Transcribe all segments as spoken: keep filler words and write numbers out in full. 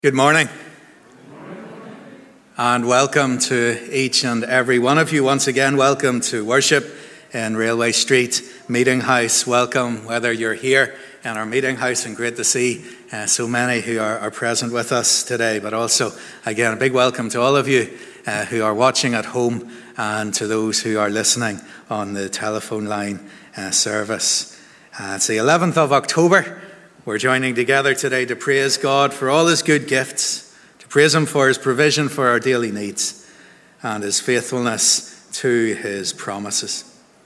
Good morning, and welcome to each and every one of you. Once again, welcome to worship in Railway Street Meeting House. Welcome, whether you're here in our meeting house, and great to see uh, so many who are, are present with us today. But also, again, a big welcome to all of you uh, who are watching at home, and to those who are listening on the telephone line uh, service. Uh, it's the eleventh of October. We're joining together today to praise God for all his good gifts, to praise him for his provision for our daily needs, and his faithfulness to his promises.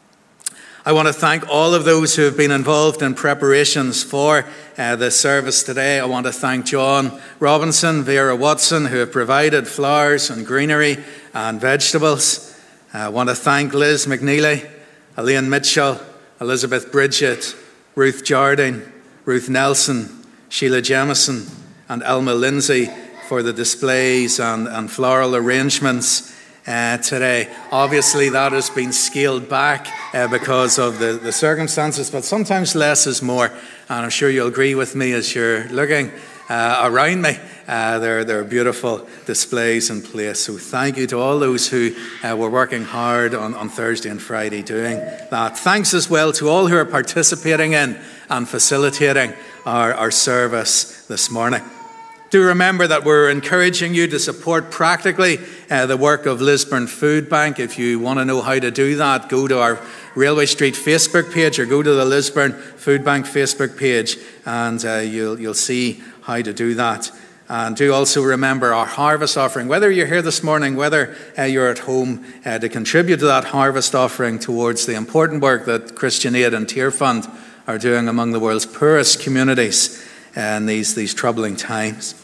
I want to thank all of those who have been involved in preparations for uh, this service today. I want to thank John Robinson, Vera Watson, who have provided flowers and greenery and vegetables. I want to thank Liz McNeely, Elaine Mitchell, Elizabeth Bridget, Ruth Jardine, Ruth Nelson, Sheila Jemison, and Elma Lindsay for the displays and, and floral arrangements uh, today. Obviously, that has been scaled back uh, because of the, the circumstances, but sometimes less is more. And I'm sure you'll agree with me as you're looking uh, around me. Uh, there, there are beautiful displays in place. So thank you to all those who uh, were working hard on, on Thursday and Friday doing that. Thanks as well to all who are participating in and facilitating our, our service this morning. Do remember that we're encouraging you to support practically uh, the work of Lisburn Food Bank. If you want to know how to do that, go to our Railway Street Facebook page or go to the Lisburn Food Bank Facebook page, and uh, you'll, you'll see how to do that. And do also remember our harvest offering, whether you're here this morning, whether uh, you're at home, uh, to contribute to that harvest offering towards the important work that Christian Aid and Tear Fund are doing among the world's poorest communities in these, these troubling times.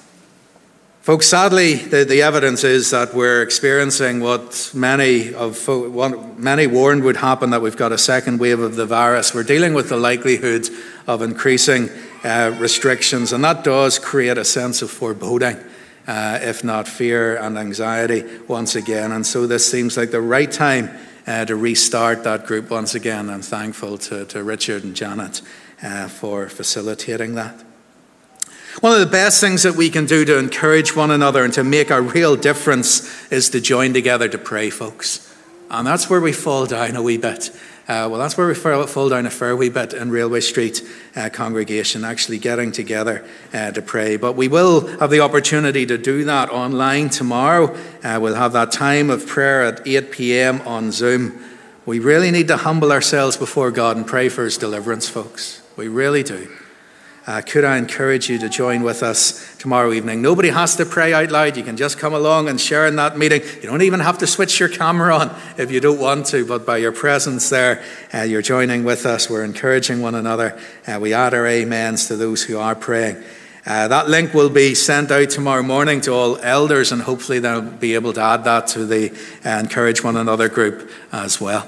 Folks, sadly, the, the evidence is that we're experiencing what many of what many warned would happen, that we've got a second wave of the virus. We're dealing with the likelihood of increasing uh, restrictions, and that does create a sense of foreboding, uh, if not fear and anxiety once again. And so this seems like the right time uh, to restart that group once again. I'm thankful to, to Richard and Janet uh, for facilitating that. One of the best things that we can do to encourage one another and to make a real difference is to join together to pray, folks. And that's where we fall down a wee bit. Uh, well, that's where we fall down a fair wee bit in Railway Street uh, congregation, actually getting together uh, to pray. But we will have the opportunity to do that online tomorrow. Uh, we'll have that time of prayer at eight p.m. on Zoom. We really need to humble ourselves before God and pray for his deliverance, folks. We really do. Uh, could I encourage you to join with us tomorrow evening? Nobody has to pray out loud. You can just come along and share in that meeting. You don't even have to switch your camera on if you don't want to, but by your presence there, uh, you're joining with us. We're encouraging one another. Uh, we add our amens to those who are praying. Uh, that link will be sent out tomorrow morning to all elders, and hopefully they'll be able to add that to the uh, Encourage One Another group as well.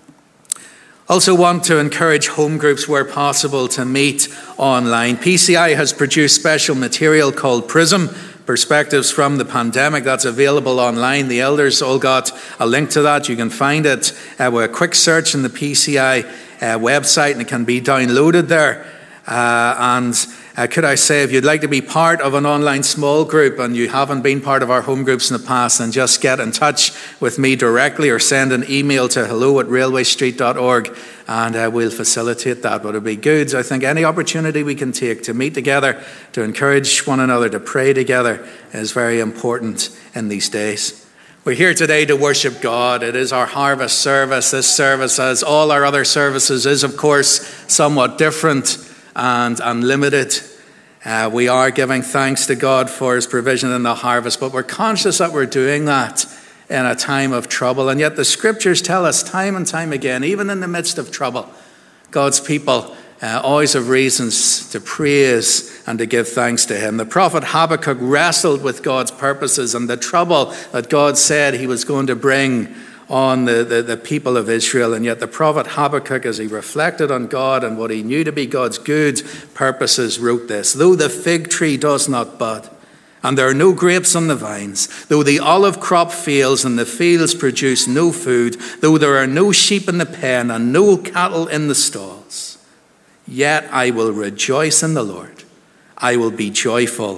Also want to encourage home groups where possible to meet online. P C I has produced special material called Prism, Perspectives from the Pandemic. That's available online. The elders all got a link to that. You can find it uh, with a quick search in the P C I uh, website, and it can be downloaded there. Uh, and uh, could I say, if you'd like to be part of an online small group and you haven't been part of our home groups in the past, then just get in touch with me directly or send an email to hello at railway street dot org, and uh, we'll facilitate that. But it'd be good, I think, any opportunity we can take to meet together, to encourage one another, to pray together is very important in these days. We're here today to worship God. It is our harvest service. This service, as all our other services, is of course somewhat different and unlimited. Uh, we are giving thanks to God for his provision in the harvest, but we're conscious that we're doing that in a time of trouble. And yet the scriptures tell us time and time again, even in the midst of trouble, God's people uh, always have reasons to praise and to give thanks to him. The prophet Habakkuk wrestled with God's purposes and the trouble that God said he was going to bring on the, the, the people of Israel. And yet the prophet Habakkuk, as he reflected on God and what he knew to be God's good purposes, wrote this: though the fig tree does not bud, and there are no grapes on the vines, though the olive crop fails and the fields produce no food, though there are no sheep in the pen and no cattle in the stalls, yet I will rejoice in the Lord. I will be joyful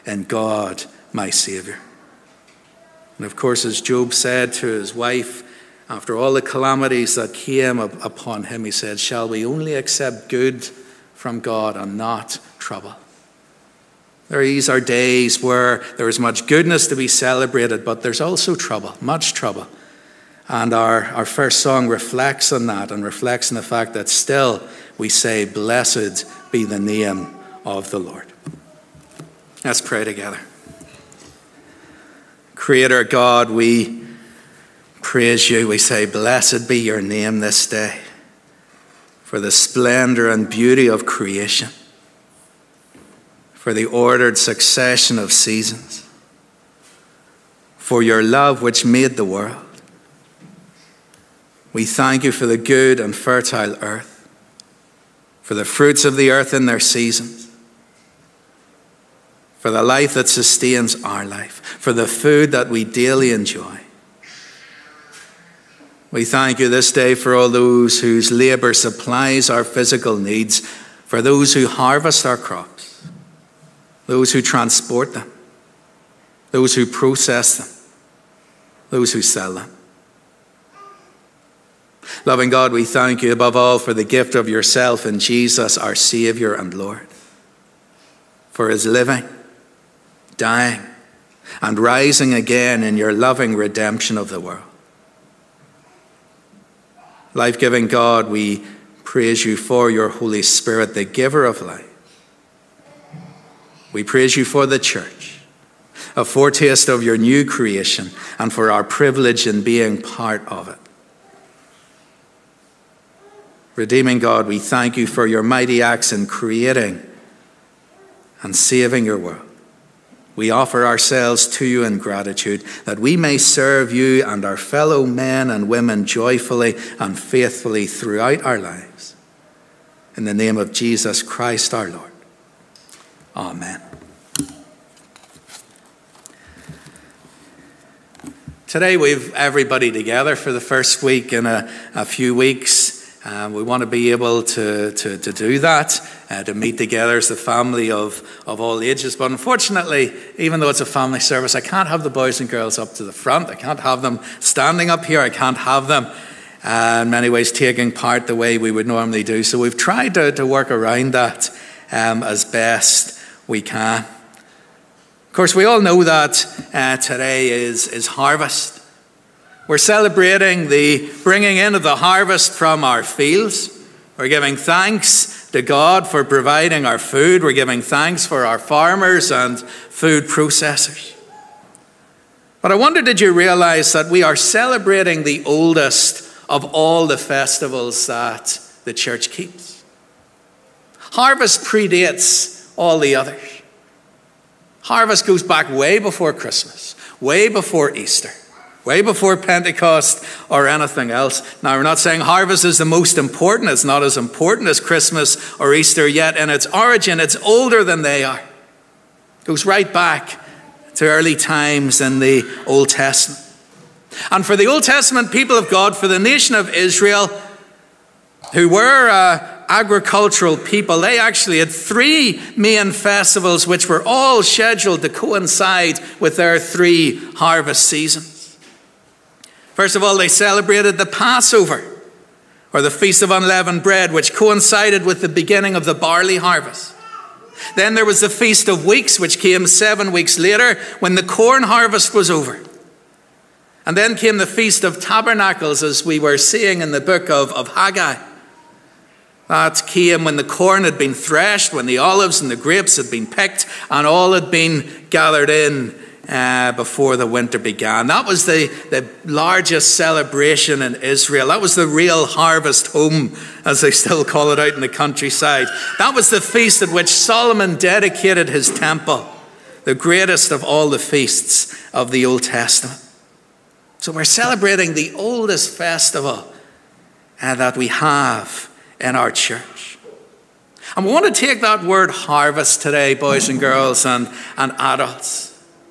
in God, my Saviour. And of course, as Job said to his wife, after all the calamities that came upon him, he said, shall we only accept good from God and not trouble? These are days where there is much goodness to be celebrated, but there's also trouble, much trouble. And our, our first song reflects on that and reflects on the fact that still we say, blessed be the name of the Lord. Let's pray together. Creator God, we praise you. We say, blessed be your name this day for the splendor and beauty of creation, for the ordered succession of seasons, for your love which made the world. We thank you for the good and fertile earth, for the fruits of the earth in their seasons, for the life that sustains our life, for the food that we daily enjoy. We thank you this day for all those whose labor supplies our physical needs, for those who harvest our crops, those who transport them, those who process them, those who sell them. Loving God, we thank you above all for the gift of yourself in Jesus, our Savior and Lord, for his living, dying, and rising again in your loving redemption of the world. Life-giving God, we praise you for your Holy Spirit, the giver of life. We praise you for the church, a foretaste of your new creation, and for our privilege in being part of it. Redeeming God, we thank you for your mighty acts in creating and saving your world. We offer ourselves to you in gratitude that we may serve you and our fellow men and women joyfully and faithfully throughout our lives. In the name of Jesus Christ our Lord. Amen. Today we've everybody together for the first week in a, a few weeks. Um, we want to be able to, to, to do that, uh, to meet together as a family of, of all ages. But unfortunately, even though it's a family service, I can't have the boys and girls up to the front. I can't have them standing up here. I can't have them, uh, in many ways, taking part the way we would normally do. So we've tried to, to work around that um, as best we can. Of course, we all know that uh, today is, is harvest. We're celebrating the bringing in of the harvest from our fields. We're giving thanks to God for providing our food. We're giving thanks for our farmers and food processors. But I wonder, did you realize that we are celebrating the oldest of all the festivals that the church keeps? Harvest predates all the others. Harvest goes back way before Christmas, way before Easter, way before Pentecost or anything else. Now, we're not saying harvest is the most important. It's not as important as Christmas or Easter, yet in its origin, it's older than they are. It goes right back to early times in the Old Testament. And for the Old Testament people of God, for the nation of Israel, who were uh, agricultural people, they actually had three main festivals which were all scheduled to coincide with their three harvest seasons. First of all, they celebrated the Passover, or the Feast of Unleavened Bread, which coincided with the beginning of the barley harvest. Then there was the Feast of Weeks, which came seven weeks later when the corn harvest was over. And then came the Feast of Tabernacles, as we were seeing in the book of, of Haggai. That came when the corn had been threshed, when the olives and the grapes had been picked, and all had been gathered in uh, before the winter began. That was the, the largest celebration in Israel. That was the real harvest home, as they still call it out in the countryside. That was the feast at which Solomon dedicated his temple, the greatest of all the feasts of the Old Testament. So we're celebrating the oldest festival uh, that we have in our church. And we want to take that word harvest today, boys and girls and, and adults.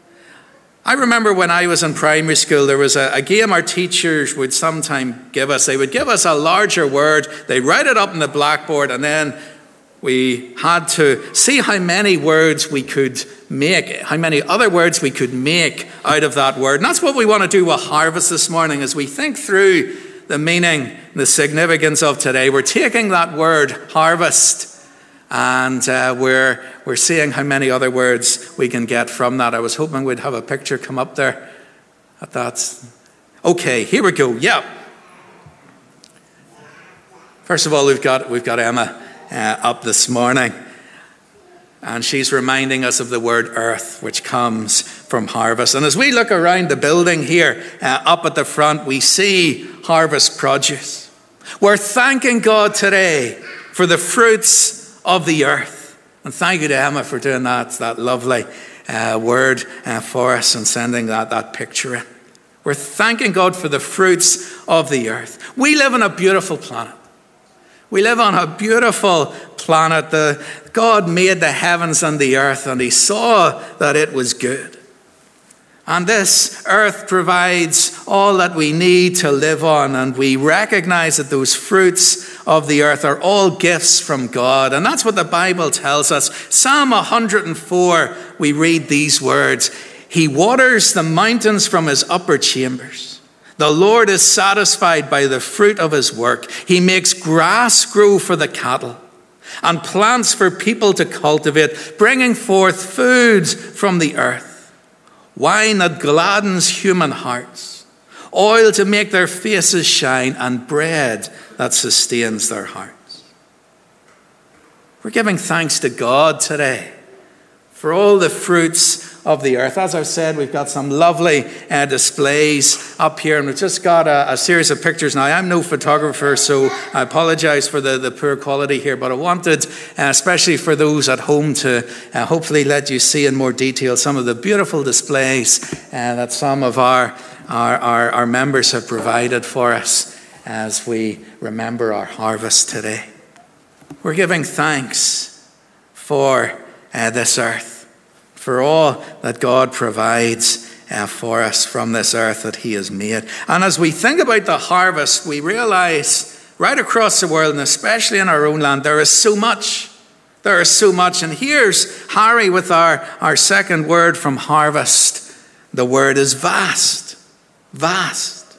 I remember when I was in primary school, there was a, a game our teachers would sometimes give us. They would give us a larger word. They'd write it up on the blackboard, and then we had to see how many words we could make, how many other words we could make out of that word. And that's what we want to do with harvest this morning as we think through the meaning, the significance of today. We're taking that word harvest and uh, we're, we're seeing how many other words we can get from that. I was hoping we'd have a picture come up there. That's okay, here we go. Yeah. First of all, we've got, we've got Emma Uh, up this morning, and she's reminding us of the word earth, which comes from harvest. And as we look around the building here, uh, up at the front, we see harvest produce. We're thanking God today for the fruits of the earth, and thank you to Emma for doing that, that lovely uh, word uh, for us and sending that, that picture in. We're thanking God for the fruits of the earth. We live on a beautiful planet. We live on a beautiful planet. The, God made the heavens and the earth, and he saw that it was good. And this earth provides all that we need to live on, and we recognize that those fruits of the earth are all gifts from God. And that's what the Bible tells us. Psalm one hundred four, we read these words, "He waters the mountains from his upper chambers. The Lord is satisfied by the fruit of his work. He makes grass grow for the cattle and plants for people to cultivate, bringing forth food from the earth, wine that gladdens human hearts, oil to make their faces shine, and bread that sustains their hearts." We're giving thanks to God today for all the fruits of the earth. As I've said, we've got some lovely uh, displays up here, and we've just got a, a series of pictures. Now, I'm no photographer, so I apologize for the, the poor quality here, but I wanted, uh, especially for those at home, to uh, hopefully let you see in more detail some of the beautiful displays uh, that some of our, our, our, our members have provided for us as we remember our harvest today. We're giving thanks for uh, this earth, for all that God provides uh, for us from this earth that he has made. And as we think about the harvest, we realize right across the world, and especially in our own land, there is so much. There is so much. And here's Harry with our, our second word from harvest. The word is vast. Vast.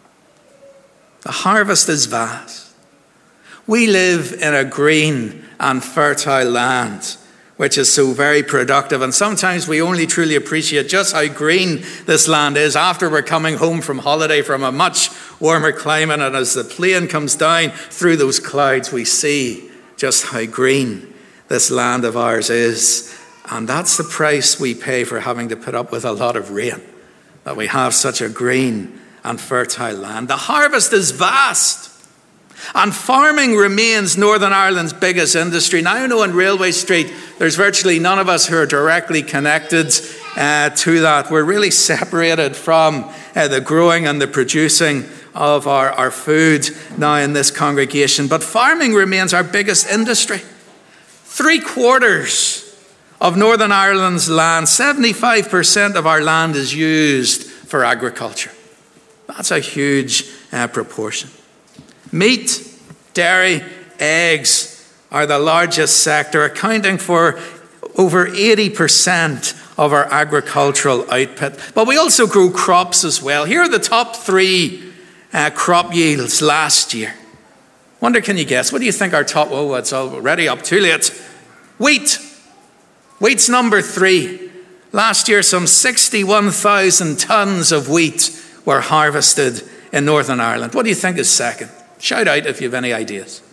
The harvest is vast. We live in a green and fertile land, which is so very productive. And sometimes we only truly appreciate just how green this land is after we're coming home from holiday from a much warmer climate. And as the plane comes down through those clouds, we see just how green this land of ours is. And that's the price we pay for having to put up with a lot of rain, that we have such a green and fertile land. The harvest is vast. And farming remains Northern Ireland's biggest industry. Now, I know on Railway Street, there's virtually none of us who are directly connected uh, to that. We're really separated from uh, the growing and the producing of our, our food now in this congregation. But farming remains our biggest industry. Three quarters of Northern Ireland's land, seventy-five percent of our land is used for agriculture. That's a huge uh, proportion. Meat, dairy, eggs are the largest sector, accounting for over eighty percent of our agricultural output. But we also grow crops as well. Here are the top three uh, crop yields last year. Wonder, can you guess? What do you think our top, oh, it's already up too late. Wheat. Wheat's number three. Last year, some sixty-one thousand tons of wheat were harvested in Northern Ireland. What do you think is second? Shout out if you have any ideas.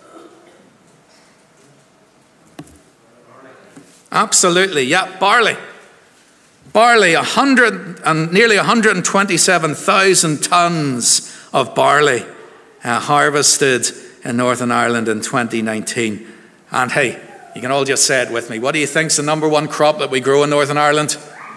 Absolutely, yeah, barley. Barley, a hundred and nearly one hundred twenty-seven thousand tons of barley uh, harvested in Northern Ireland in twenty nineteen. And hey, you can all just say it with me. What do you think's the number one crop that we grow in Northern Ireland?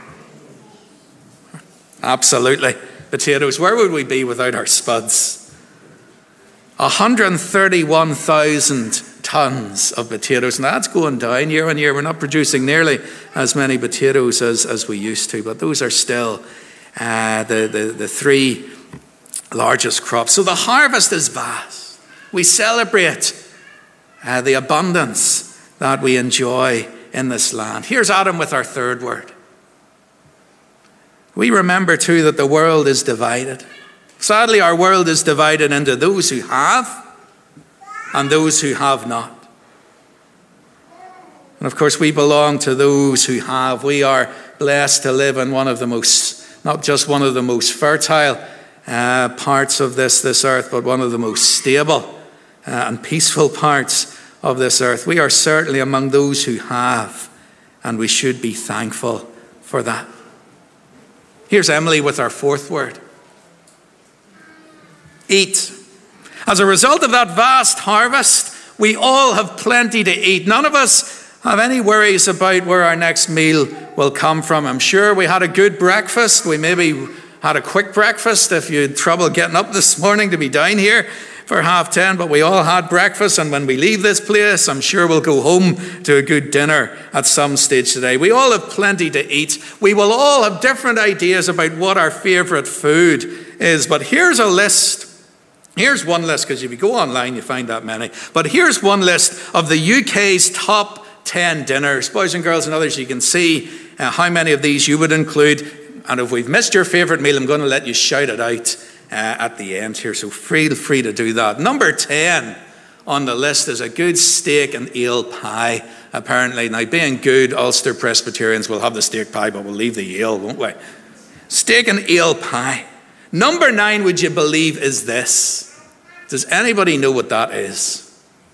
Absolutely, potatoes. Where would we be without our spuds? one hundred thirty-one thousand tons of potatoes. Now that's going down year on year. We're not producing nearly as many potatoes as, as we used to, but those are still uh, the, the, the three largest crops. So the harvest is vast. We celebrate uh, the abundance that we enjoy in this land. Here's Adam with our third word. We remember too that the world is divided. Sadly, our world is divided into those who have and those who have not. And of course, we belong to those who have. We are blessed to live in one of the most, not just one of the most fertile uh, parts of this, this earth, but one of the most stable uh, and peaceful parts of this earth. We are certainly among those who have, and we should be thankful for that. Here's Emily with our fourth word. Eat. As a result of that vast harvest, we all have plenty to eat. None of us have any worries about where our next meal will come from. I'm sure we had a good breakfast. We maybe had a quick breakfast if you had trouble getting up this morning to be down here for half ten, but we all had breakfast, and when we leave this place, I'm sure we'll go home to a good dinner at some stage today. We all have plenty to eat. We will all have different ideas about what our favourite food is, but here's a list. Here's one list, because if you go online, you find that many. But here's one list of the U K's top ten dinners. Boys and girls and others, you can see uh, how many of these you would include. And if we've missed your favourite meal, I'm going to let you shout it out uh, at the end here. So feel free to do that. Number ten on the list is a good steak and ale pie, apparently. Now, being good Ulster Presbyterians, will have the steak pie, but we'll leave the ale, won't we? Steak and ale pie. Number nine, would you believe, is this. Does anybody know what that is?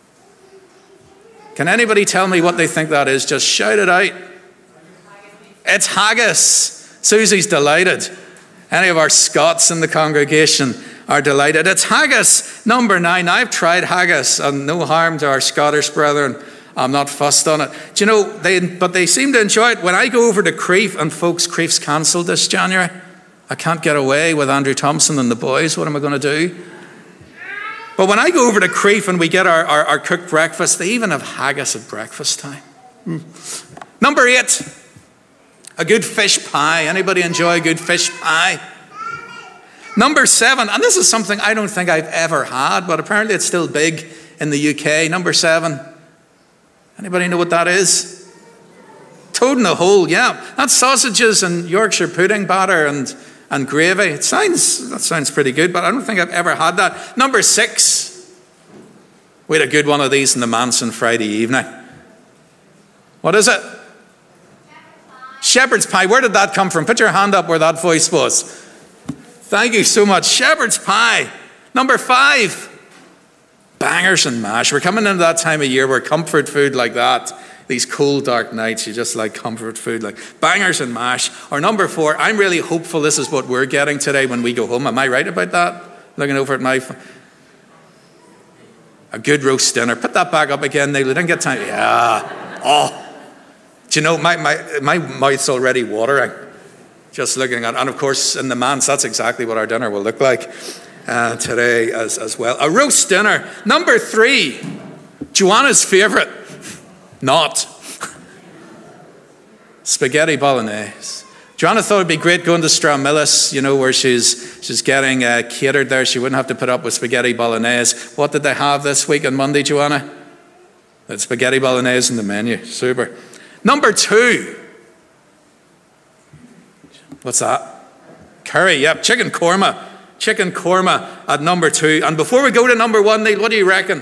Can anybody tell me what they think that is? Just shout it out. It's haggis. Susie's delighted. Any of our Scots in the congregation are delighted. It's haggis, number nine. I've tried haggis, and no harm to our Scottish brethren. I'm not fussed on it. Do you know, they, but they seem to enjoy it. When I go over to Crieff, and folks, Crieff's cancelled this January. I can't get away with Andrew Thompson and the boys. What am I going to do? But when I go over to Crieff and we get our, our, our cooked breakfast, they even have haggis at breakfast time. Mm. Number eight, a good fish pie. Anybody enjoy a good fish pie? Number seven, and this is something I don't think I've ever had, but apparently it's still big in the U K. Number seven, anybody know what that is? Toad in the hole, yeah. That's sausages and Yorkshire pudding batter and And gravy. It sounds, that sounds pretty good, but I don't think I've ever had that. Number six. We had a good one of these in the Manson Friday evening. What is it? Shepherd's pie. Where did that come from? Put your hand up where that voice was. Thank you so much. Shepherd's pie. Number five. Bangers and mash. We're coming into that time of year where comfort food like that, these cold, dark nights, you just like comfort food, like bangers and mash. Or number four, I'm really hopeful this is what we're getting today when we go home. Am I right about that? Looking over at my... A good roast dinner. Put that back up again, Neil. We didn't get time. Yeah. Oh. Do you know, my, my, my mouth's already watering. Just looking at... And of course, in the manse, that's exactly what our dinner will look like uh, today as, as well. A roast dinner. Number three, Joanna's favourite. Not. Spaghetti bolognese. Joanna thought it'd be great going to Stranmillis, you know, where she's she's getting uh, catered there. She wouldn't have to put up with spaghetti bolognese. What did they have this week on Monday, Joanna? It's spaghetti bolognese in the menu. Super. Number two. What's that? Curry, yep. Chicken korma. Chicken korma at number two. And before we go to number one, Neil, what do you reckon?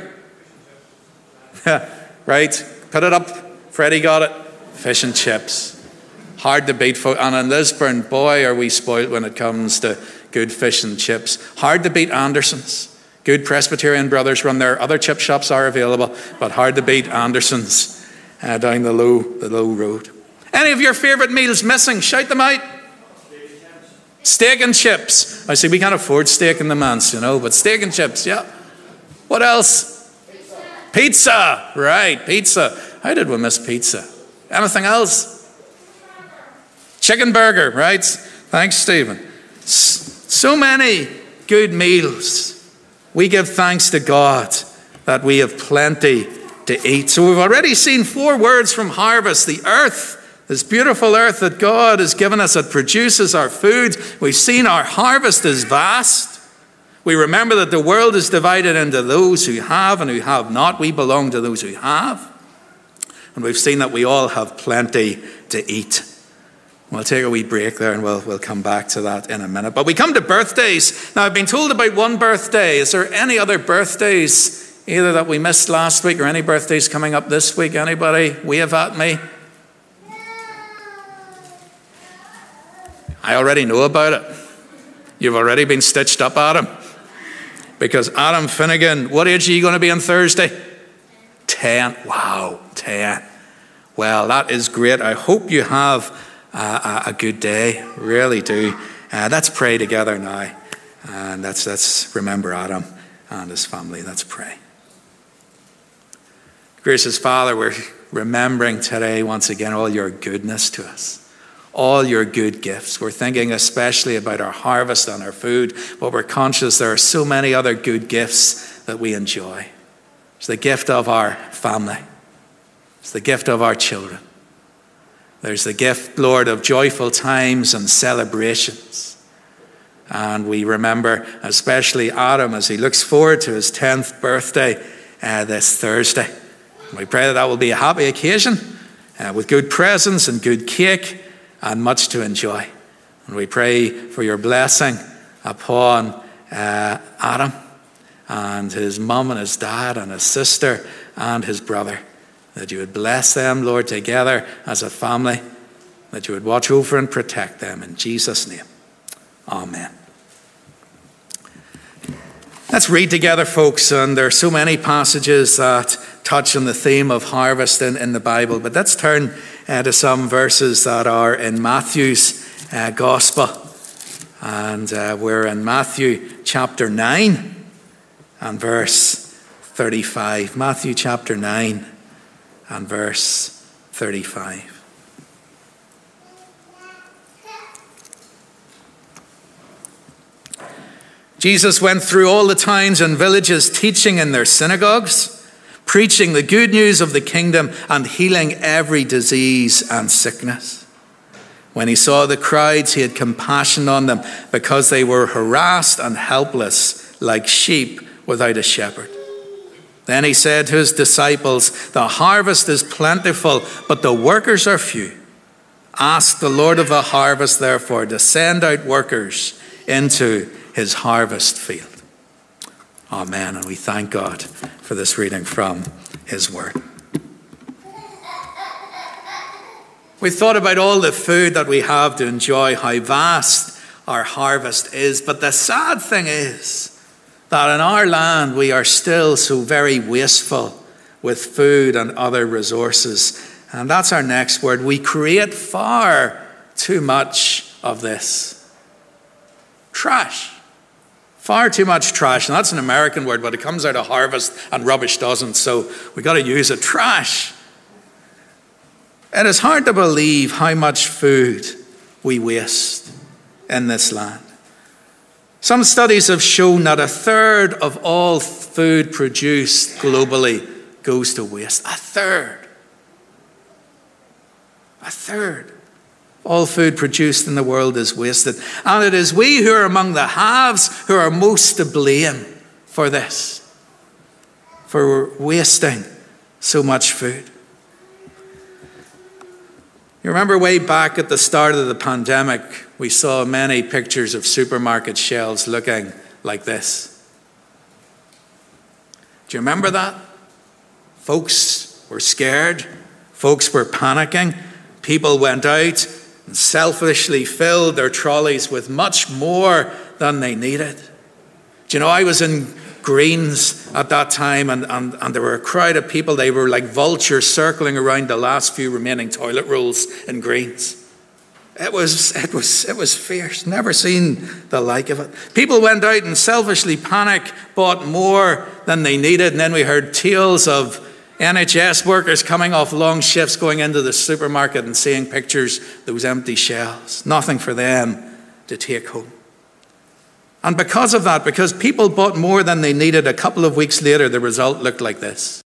Right. Put it up. Freddie got it. Fish and chips. Hard to beat. And in Lisburn, boy, are we spoiled when it comes to good fish and chips. Hard to beat Anderson's. Good Presbyterian brothers run there. Other chip shops are available, but hard to beat Anderson's uh, down the low, the low road. Any of your favourite meals missing? Shout them out. Steak and chips. I see we can't afford steak in the manse, you know, but steak and chips, yeah. What else? Pizza, right, pizza. How did we miss pizza? Anything else? Chicken burger, right? Thanks, Stephen. So many good meals. We give thanks to God that we have plenty to eat. So we've already seen four words from harvest. The earth, this beautiful earth that God has given us that produces our food. We've seen our harvest is vast. We remember that the world is divided into those who have and who have not. We belong to those who have. And we've seen that we all have plenty to eat. We'll take a wee break there and we'll, we'll come back to that in a minute. But we come to birthdays. Now, I've been told about one birthday. Is there any other birthdays, either that we missed last week or any birthdays coming up this week? Anybody wave at me? I already know about it. You've already been stitched up, Adam. Because Adam Finnegan, what age are you going to be on Thursday? Ten. Wow, ten. Well, that is great. I hope you have a, a good day. Really do. Uh, let's pray together now. And let's, let's remember Adam and his family. Let's pray. Gracious Father, we're remembering today once again all your goodness to us. All your good gifts. We're thinking especially about our harvest and our food, but we're conscious there are so many other good gifts that we enjoy. It's the gift of our family. It's the gift of our children. There's the gift, Lord, of joyful times and celebrations. And we remember especially Adam as he looks forward to his tenth birthday uh, this Thursday. And we pray that that will be a happy occasion uh, with good presents and good cake and much to enjoy. And we pray for your blessing upon uh, Adam and his mum and his dad and his sister and his brother. That you would bless them, Lord, together as a family. That you would watch over and protect them. In Jesus' name, amen. Let's read together, folks. And there are so many passages that touch on the theme of harvest in, in the Bible. But let's turn uh, to some verses that are in Matthew's uh, Gospel. And uh, we're in Matthew chapter nine and verse thirty-five. Matthew chapter nine and verse thirty-five. Jesus went through all the towns and villages, teaching in their synagogues, preaching the good news of the kingdom and healing every disease and sickness. When he saw the crowds, he had compassion on them because they were harassed and helpless like sheep without a shepherd. Then he said to his disciples, "The harvest is plentiful, but the workers are few. Ask the Lord of the harvest, therefore, to send out workers into his harvest field." Amen. And we thank God for this reading from his word. We thought about all the food that we have to enjoy, how vast our harvest is. But the sad thing is that in our land we are still so very wasteful with food and other resources. And that's our next word. We create far too much of this. Trash. Far too much trash. And that's an American word, but it comes out of harvest and rubbish doesn't. So we got to use it. Trash. It is hard to believe how much food we waste in this land. Some studies have shown that a third of all food produced globally goes to waste. A third. A third. All food produced in the world is wasted. And it is we who are among the haves who are most to blame for this. For wasting so much food. You remember way back at the start of the pandemic, we saw many pictures of supermarket shelves looking like this. Do you remember that? Folks were scared. Folks were panicking. People went out and selfishly filled their trolleys with much more than they needed. Do you know, I was in Greens at that time, and, and, and there were a crowd of people. They were like vultures circling around the last few remaining toilet rolls in Greens. It was, it was, it was fierce. Never seen the like of it. People went out and selfishly panic bought more than they needed, and then we heard tales of N H S workers coming off long shifts going into the supermarket and seeing pictures, those empty shelves. Nothing for them to take home. And because of that, because people bought more than they needed, a couple of weeks later, the result looked like this.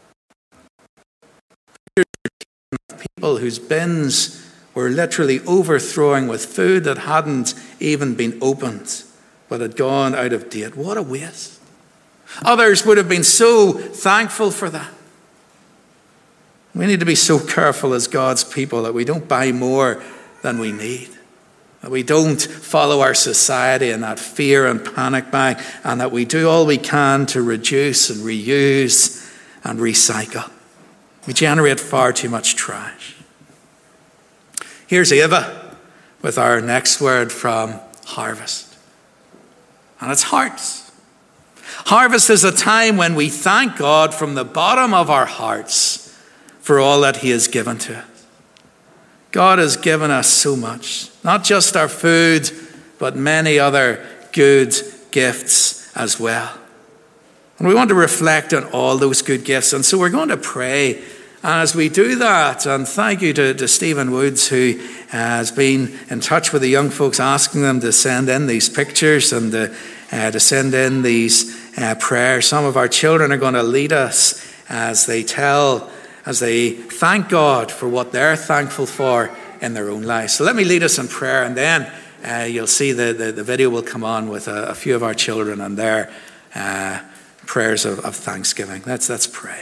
People whose bins were literally overthrowing with food that hadn't even been opened, but had gone out of date. What a waste. Others would have been so thankful for that. We need to be so careful as God's people that we don't buy more than we need, that we don't follow our society in that fear and panic buying, and that we do all we can to reduce and reuse and recycle. We generate far too much trash. Here's Eva with our next word from Harvest, and it's hearts. Harvest is a time when we thank God from the bottom of our hearts for all that he has given to us. God has given us so much, not just our food, but many other good gifts as well. And we want to reflect on all those good gifts. And so we're going to pray. And as we do that, and thank you to, to Stephen Woods, who has been in touch with the young folks, asking them to send in these pictures and to, uh, to send in these uh, prayers. Some of our children are going to lead us as they tell as they thank God for what they're thankful for in their own lives. So let me lead us in prayer, and then uh, you'll see the, the, the video will come on with a, a few of our children and their uh, prayers of, of thanksgiving. Let's, let's pray.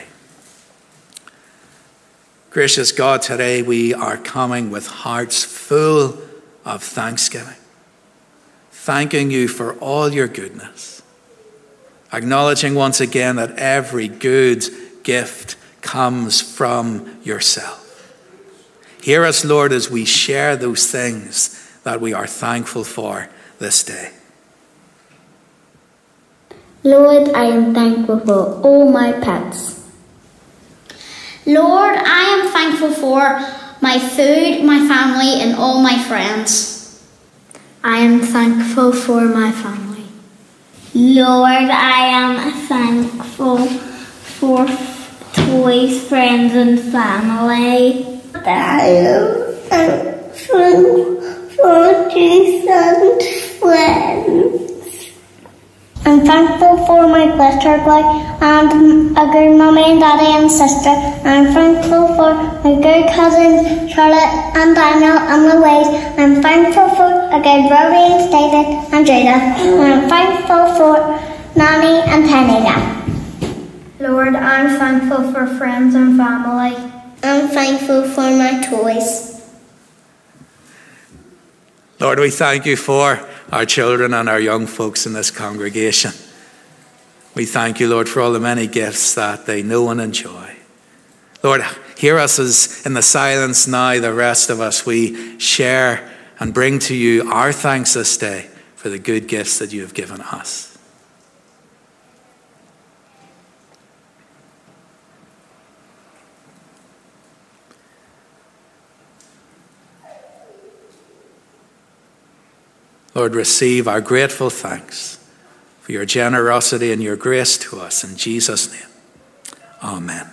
Gracious God, today we are coming with hearts full of thanksgiving, thanking you for all your goodness, acknowledging once again that every good gift comes from yourself. Hear us, Lord, as we share those things that we are thankful for this day. Lord, I am thankful for all my pets. Lord, I am thankful for my food, my family, and all my friends. I am thankful for my family. Lord, I am thankful for toys, friends, and family. I am thankful for distant friends. I'm thankful for my butcher boy and a good mummy and daddy and sister. I'm thankful for my good cousins Charlotte and Daniel and Louise. I'm thankful for a good Rory and David and Judah. And I'm thankful for Nanny and Penny. Lord, I'm thankful for friends and family. I'm thankful for my toys. Lord, we thank you for our children and our young folks in this congregation. We thank you, Lord, for all the many gifts that they know and enjoy. Lord, hear us as in the silence now, the rest of us, we share and bring to you our thanks this day for the good gifts that you have given us. Lord, receive our grateful thanks for your generosity and your grace to us. In Jesus' name, amen.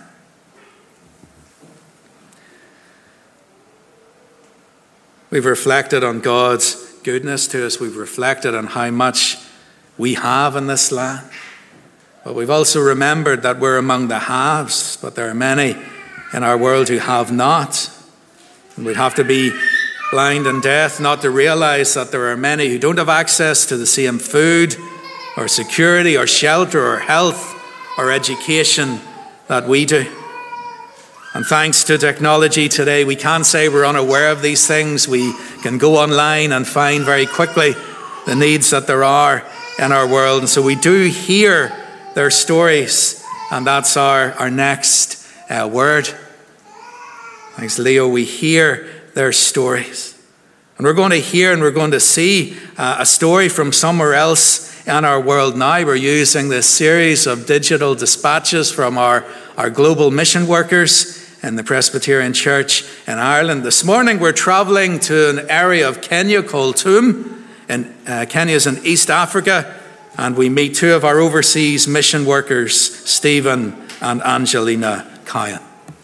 We've reflected on God's goodness to us. We've reflected on how much we have in this land. But we've also remembered that we're among the haves, but there are many in our world who have not. And we'd have to be blind and deaf not to realize that there are many who don't have access to the same food or security or shelter or health or education that we do. And thanks to technology today, we can't say we're unaware of these things. We can go online and find very quickly the needs that there are in our world. And so we do hear their stories, and that's our, our next uh, word. Thanks, Leo. We hear their stories. And we're going to hear and we're going to see uh, a story from somewhere else in our world now. We're using this series of digital dispatches from our, our global mission workers in the Presbyterian Church in Ireland. This morning we're travelling to an area of Kenya called Tum. And uh, Kenya's in East Africa. And we meet two of our overseas mission workers, Stephen and Angelina Cowan.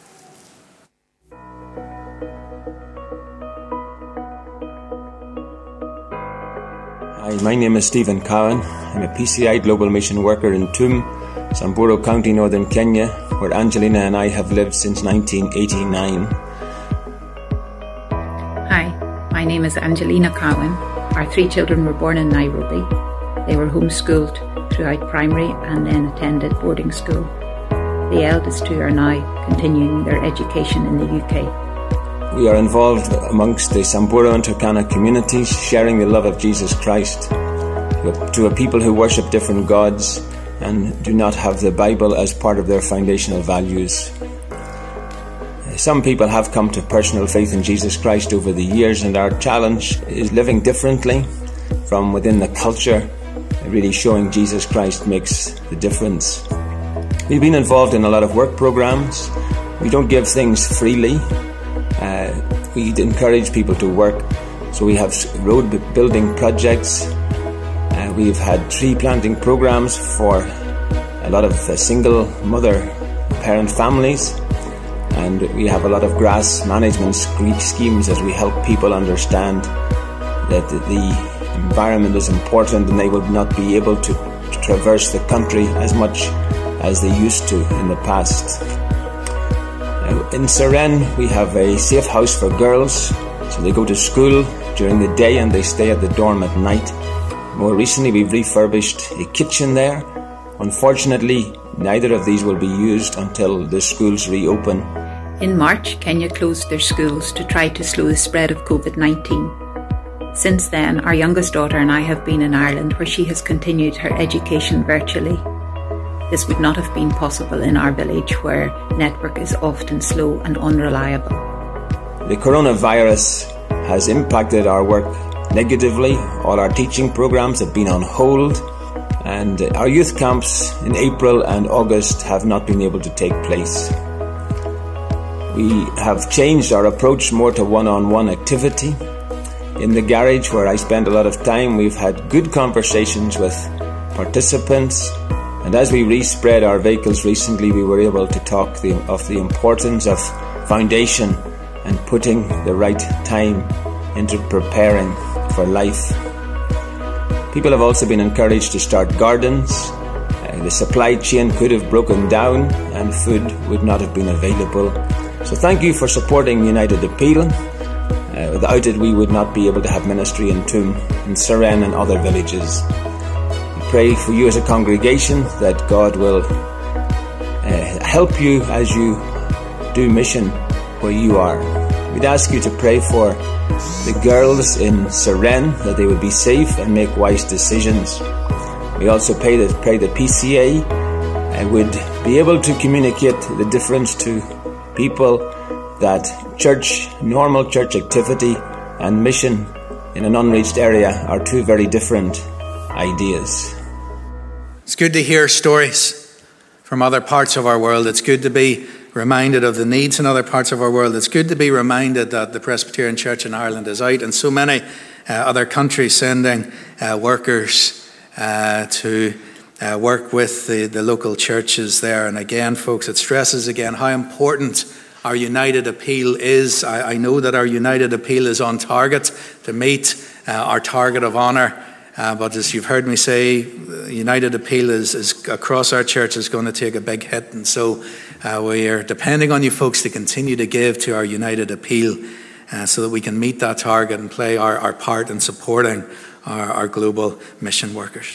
Hi, my name is Stephen Cowan. I'm a P C I Global Mission Worker in Tum, Samburu County, Northern Kenya, where Angelina and I have lived since nineteen eighty-nine. Hi, my name is Angelina Cowan. Our three children were born in Nairobi. They were homeschooled throughout primary and then attended boarding school. The eldest two are now continuing their education in the U K. We are involved amongst the Samburu and Turkana communities, sharing the love of Jesus Christ to a people who worship different gods and do not have the Bible as part of their foundational values. Some people have come to personal faith in Jesus Christ over the years, and our challenge is living differently from within the culture, really showing Jesus Christ makes the difference. We've been involved in a lot of work programs. We don't give things freely. Uh, we encourage people to work. So we have road building projects. Uh, we've had tree planting programs for a lot of uh, single mother parent families. And we have a lot of grass management schemes as we help people understand that the environment is important and they would not be able to traverse the country as much as they used to in the past. Now, in Suren, we have a safe house for girls, so they go to school during the day and they stay at the dorm at night. More recently, we've refurbished a kitchen there. Unfortunately, neither of these will be used until the schools reopen. In March, Kenya closed their schools to try to slow the spread of COVID nineteen. Since then, our youngest daughter and I have been in Ireland, where she has continued her education virtually. This would not have been possible in our village, where network is often slow and unreliable. The coronavirus has impacted our work negatively. All our teaching programs have been on hold, and our youth camps in April and August have not been able to take place. We have changed our approach more to one-on-one activity. In the garage where I spend a lot of time, we've had good conversations with participants, and as we respread our vehicles recently, we were able to talk the, of the importance of foundation and putting the right time into preparing for life. People have also been encouraged to start gardens. Uh, the supply chain could have broken down and food would not have been available. So thank you for supporting United Appeal. Uh, without it, we would not be able to have ministry in Toom, in Suren and other villages. We pray for you as a congregation that God will uh, help you as you do mission where you are. We'd ask you to pray for the girls in Suren, that they would be safe and make wise decisions. We also pray that, pray that P C A uh, would be able to communicate the difference to people that church, normal church activity and mission in an unreached area are two very different ideas. It's good to hear stories from other parts of our world. It's good to be reminded of the needs in other parts of our world. It's good to be reminded that the Presbyterian Church in Ireland is out in so many uh, other countries sending uh, workers uh, to uh, work with the, the local churches there. And again, folks, it stresses again how important our United Appeal is. I, I know that our United Appeal is on target to meet uh, our target of honour. Uh, but as you've heard me say, United Appeal is, is across our church is going to take a big hit. And so uh, we are depending on you folks to continue to give to our United Appeal uh, so that we can meet that target and play our, our part in supporting our, our global mission workers.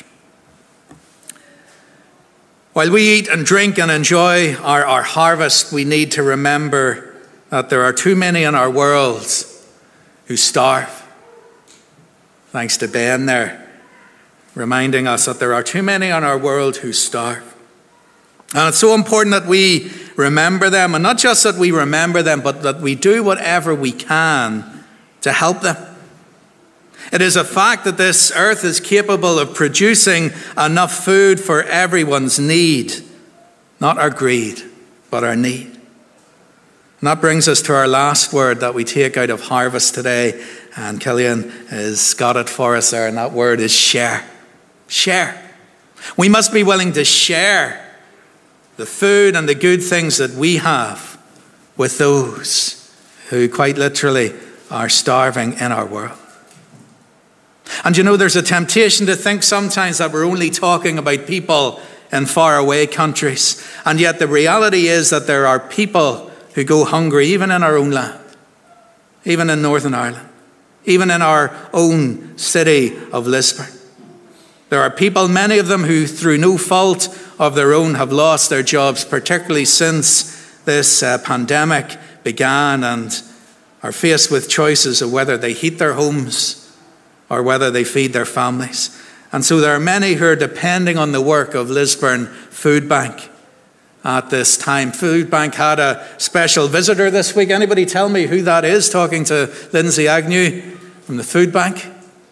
While we eat and drink and enjoy our, our harvest, we need to remember that there are too many in our world who starve. Thanks to Ben there, reminding us that there are too many in our world who starve. And it's so important that we remember them, and not just that we remember them, but that we do whatever we can to help them. It is a fact that this earth is capable of producing enough food for everyone's need, not our greed, but our need. And that brings us to our last word that we take out of harvest today, and Killian has got it for us there, and that word is share. Share. We must be willing to share the food and the good things that we have with those who quite literally are starving in our world. And you know, there's a temptation to think sometimes that we're only talking about people in faraway countries. And yet the reality is that there are people who go hungry even in our own land, even in Northern Ireland, even in our own city of Lisburn. There are people, many of them, who through no fault of their own have lost their jobs, particularly since this uh, pandemic began, and are faced with choices of whether they heat their homes or whether they feed their families. And so there are many who are depending on the work of Lisburn Food Bank at this time. Food Bank had a special visitor this week. Anybody tell me who that is? Talking to Lindsay Agnew from the Food Bank.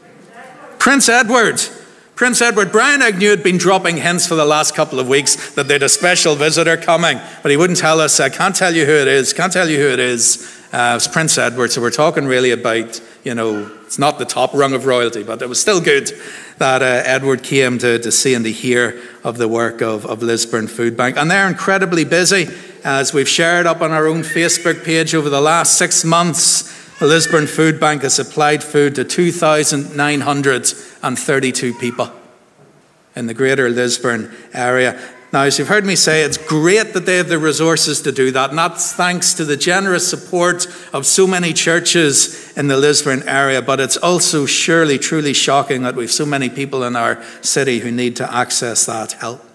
Prince Edward. Prince Edward. Brian Agnew had been dropping hints for the last couple of weeks that they had a special visitor coming, but he wouldn't tell us. I can't tell you who it is. Can't tell you who it is. Uh, it's Prince Edward. So we're talking really about, you know, it's not the top rung of royalty, but it was still good that uh, Edward came to, to see and to hear of the work of, of Lisburn Food Bank. And they're incredibly busy. As we've shared up on our own Facebook page, over the last six months, the Lisburn Food Bank has supplied food to two thousand nine hundred thirty-two people in the greater Lisburn area. Now, as you've heard me say, it's great that they have the resources to do that, and that's thanks to the generous support of so many churches in the Lisburn area, but it's also surely truly shocking that we've so many people in our city who need to access that help.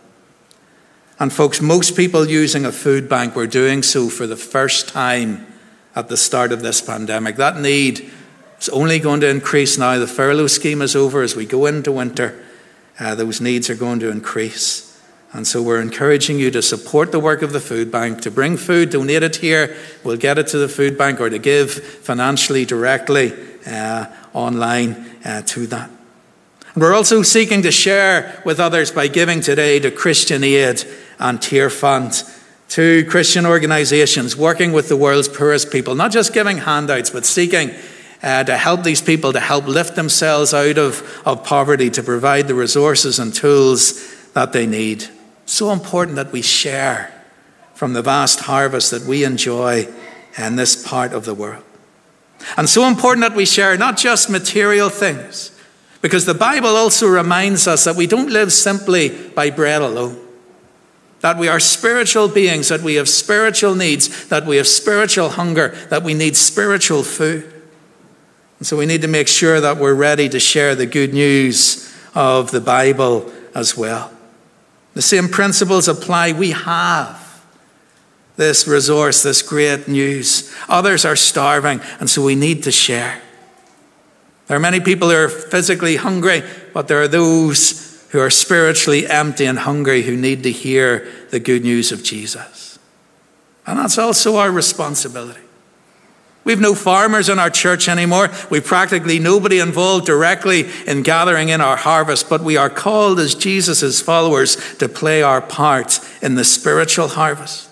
And folks, most people using a food bank were doing so for the first time at the start of this pandemic. That need is only going to increase now. The furlough scheme is over. As we go into winter, uh, those needs are going to increase. And so we're encouraging you to support the work of the food bank, to bring food, donate it here, we'll get it to the food bank, or to give financially directly uh, online uh, to that. And we're also seeking to share with others by giving today to Christian Aid and Tear Fund, two Christian organisations working with the world's poorest people, not just giving handouts, but seeking uh, to help these people to help lift themselves out of, of poverty, to provide the resources and tools that they need. So important that we share from the vast harvest that we enjoy in this part of the world. And so important that we share not just material things, because the Bible also reminds us that we don't live simply by bread alone. That we are spiritual beings, that we have spiritual needs, that we have spiritual hunger, that we need spiritual food. And so we need to make sure that we're ready to share the good news of the Bible as well. The same principles apply. We have this resource, this great news. Others are starving, and so we need to share. There are many people who are physically hungry, but there are those who are spiritually empty and hungry who need to hear the good news of Jesus. And that's also our responsibility. We've no farmers in our church anymore. We've practically nobody involved directly in gathering in our harvest, but we are called as Jesus' followers to play our part in the spiritual harvest.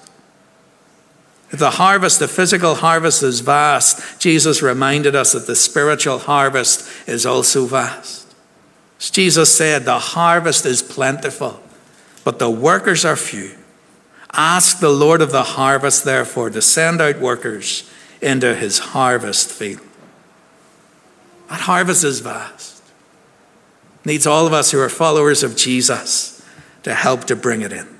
If the harvest, the physical harvest, is vast, Jesus reminded us that the spiritual harvest is also vast. As Jesus said, the harvest is plentiful, but the workers are few. Ask the Lord of the harvest, therefore, to send out workers into his harvest field. That harvest is vast. It needs all of us who are followers of Jesus to help to bring it in.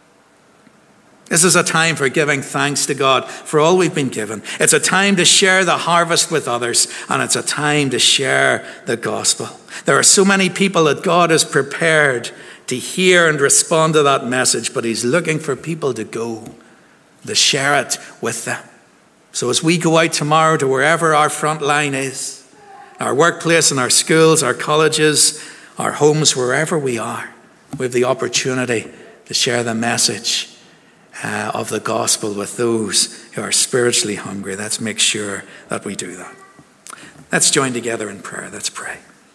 This is a time for giving thanks to God for all we've been given. It's a time to share the harvest with others, and it's a time to share the gospel. There are so many people that God has prepared to hear and respond to that message, but he's looking for people to go, to share it with them. So as we go out tomorrow to wherever our front line is, our workplace and our schools, our colleges, our homes, wherever we are, we have the opportunity to share the message uh, of the gospel with those who are spiritually hungry. Let's make sure that we do that. Let's join together in prayer. Let's pray.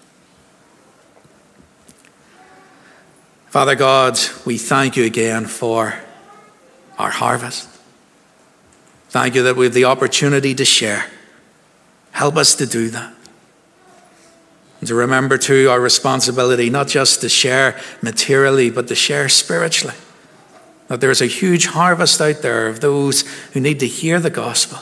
Father God, we thank you again for our harvest. Thank you that we have the opportunity to share. Help us to do that. And to remember too our responsibility, not just to share materially, but to share spiritually. That there is a huge harvest out there of those who need to hear the gospel,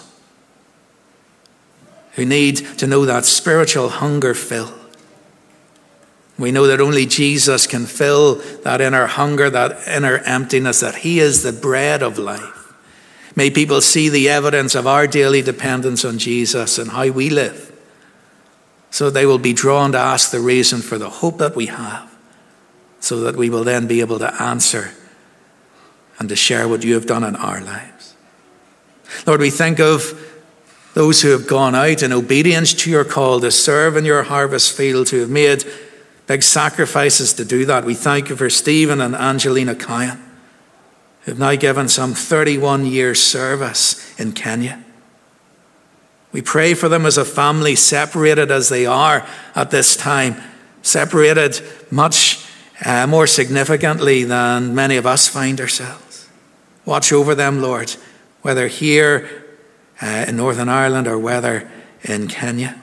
who need to know that spiritual hunger filled. We know that only Jesus can fill that inner hunger, that inner emptiness, that he is the bread of life. May people see the evidence of our daily dependence on Jesus and how we live, so they will be drawn to ask the reason for the hope that we have, so that we will then be able to answer and to share what you have done in our lives. Lord, we think of those who have gone out in obedience to your call to serve in your harvest field, who have made big sacrifices to do that. We thank you for Stephen and Angelina Cowan, who have now given some thirty-one years service in Kenya. We pray for them as a family, separated as they are at this time, separated much uh, more significantly than many of us find ourselves. Watch over them, Lord, whether here uh, in Northern Ireland or whether in Kenya.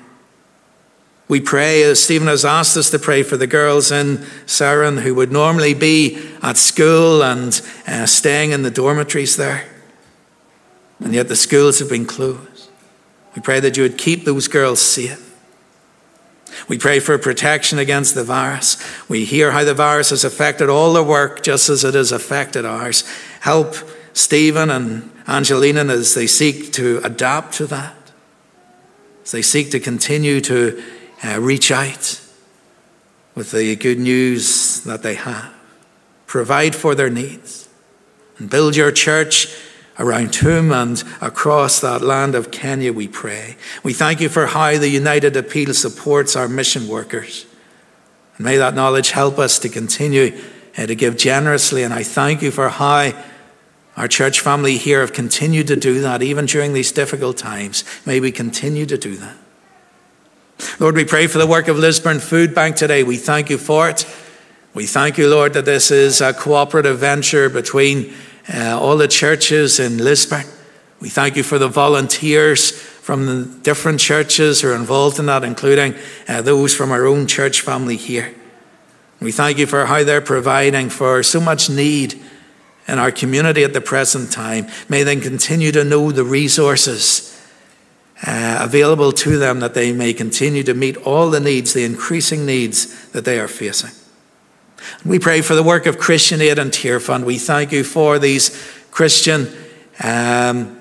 We pray, as Stephen has asked us to pray, for the girls in Saran who would normally be at school and uh, staying in the dormitories there, and yet the schools have been closed. We pray that you would keep those girls safe. We pray for protection against the virus. We hear how the virus has affected all their work just as it has affected ours. Help Stephen and Angelina as they seek to adapt to that, as they seek to continue to uh, reach out with the good news that they have. Provide for their needs and build your church around whom and across that land of Kenya, we pray. We thank you for how the United Appeal supports our mission workers. And may that knowledge help us to continue uh, to give generously. And I thank you for how our church family here have continued to do that, even during these difficult times. May we continue to do that. Lord, we pray for the work of Lisburn Food Bank today. We thank you for it. We thank you, Lord, that this is a cooperative venture between Uh, all the churches in Lisburn. We thank you for the volunteers from the different churches who are involved in that, including uh, those from our own church family here. We thank you for how they're providing for so much need in our community at the present time. May they continue to know the resources uh, available to them, that they may continue to meet all the needs, the increasing needs that they are facing. We pray for the work of Christian Aid and Tear Fund. We thank you for these Christian um,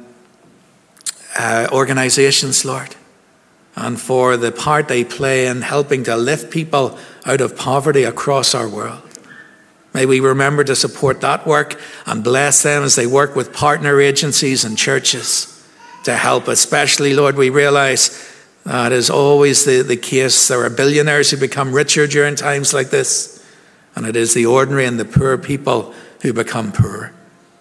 uh, organizations, Lord, and for the part they play in helping to lift people out of poverty across our world. May we remember to support that work and bless them as they work with partner agencies and churches to help. Especially, Lord, we realize that is always the, the case. There are billionaires who become richer during times like this. And it is the ordinary and the poor people who become poorer.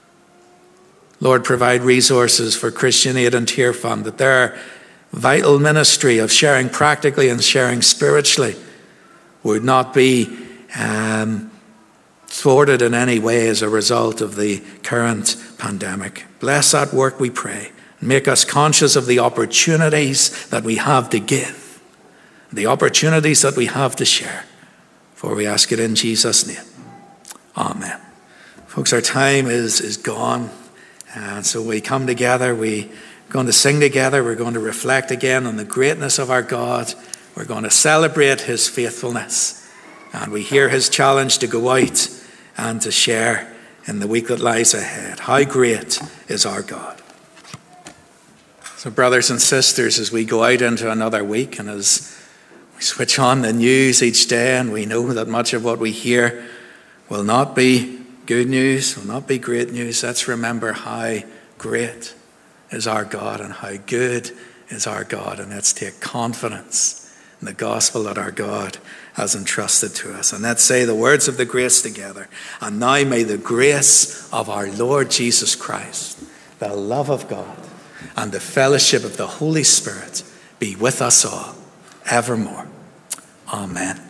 Lord, provide resources for Christian Aid and Tear Fund, that their vital ministry of sharing practically and sharing spiritually would not be um, thwarted in any way as a result of the current pandemic. Bless that work, we pray. Make us conscious of the opportunities that we have to give, the opportunities that we have to share. For we ask it in Jesus' name. Amen. Folks, our time is, is gone. And so we come together. We're going to sing together. We're going to reflect again on the greatness of our God. We're going to celebrate his faithfulness. And we hear his challenge to go out and to share in the week that lies ahead. How great is our God. So brothers and sisters, as we go out into another week, and as we switch on the news each day, and we know that much of what we hear will not be good news, will not be great news. Let's remember how great is our God and how good is our God. And let's take confidence in the gospel that our God has entrusted to us. And let's say the words of the grace together. And now may the grace of our Lord Jesus Christ, the love of God, and the fellowship of the Holy Spirit be with us all evermore. Amen.